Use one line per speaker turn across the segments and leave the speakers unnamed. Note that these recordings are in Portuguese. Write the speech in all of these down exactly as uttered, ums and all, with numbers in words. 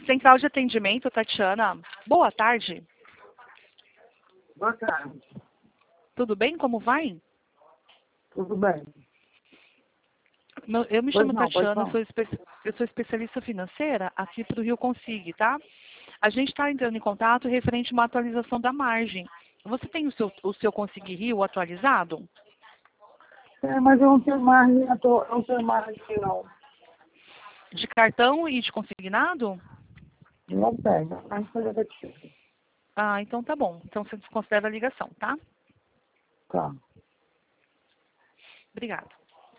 Central de Atendimento, Tatiana. Boa tarde.
Boa tarde.
Tudo bem? Como vai?
Tudo bem.
Meu- Eu me
Pois
chamo
não, pois
Tatiana,
não.
sou espe- eu sou especialista financeira aqui para o Rio Consig, tá? A gente está entrando em contato referente a uma atualização da margem. Você tem o seu, o seu Consig Rio atualizado?
É, mas eu não tenho margem, eu, tô, eu não tenho margem não.
De cartão e de consignado?
Não tenho, mas foi negativo.
Ah, então tá bom. Então você desconsidera a ligação, tá?
Tá.
Obrigada.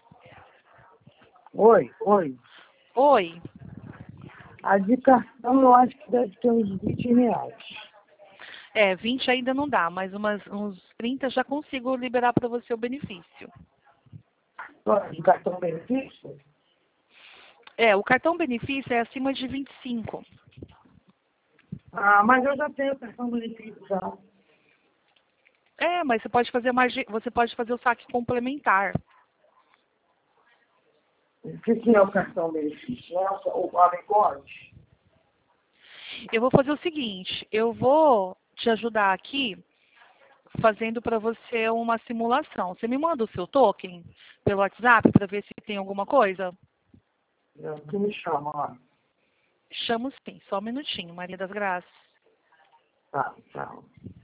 Oi, oi.
Oi.
A de cartão eu acho que deve ter uns vinte reais.
É, vinte ainda não dá, mas umas, uns trinta já consigo liberar para você o benefício.
Só de cartão benefício?
É, o cartão benefício é acima de vinte e cinco.
Ah, mas eu já tenho cartão benefício já.
É, mas você pode fazer mais, você pode fazer o saque complementar.
O que, que é o cartão benefício? Nossa, o Amigote?
Eu vou fazer o seguinte, eu vou te ajudar aqui fazendo para você uma simulação. Você me manda o seu token pelo WhatsApp para ver se tem alguma coisa?
O que me chama lá?
Chamo sim, só um minutinho, Maria das Graças.
Tá, tchau.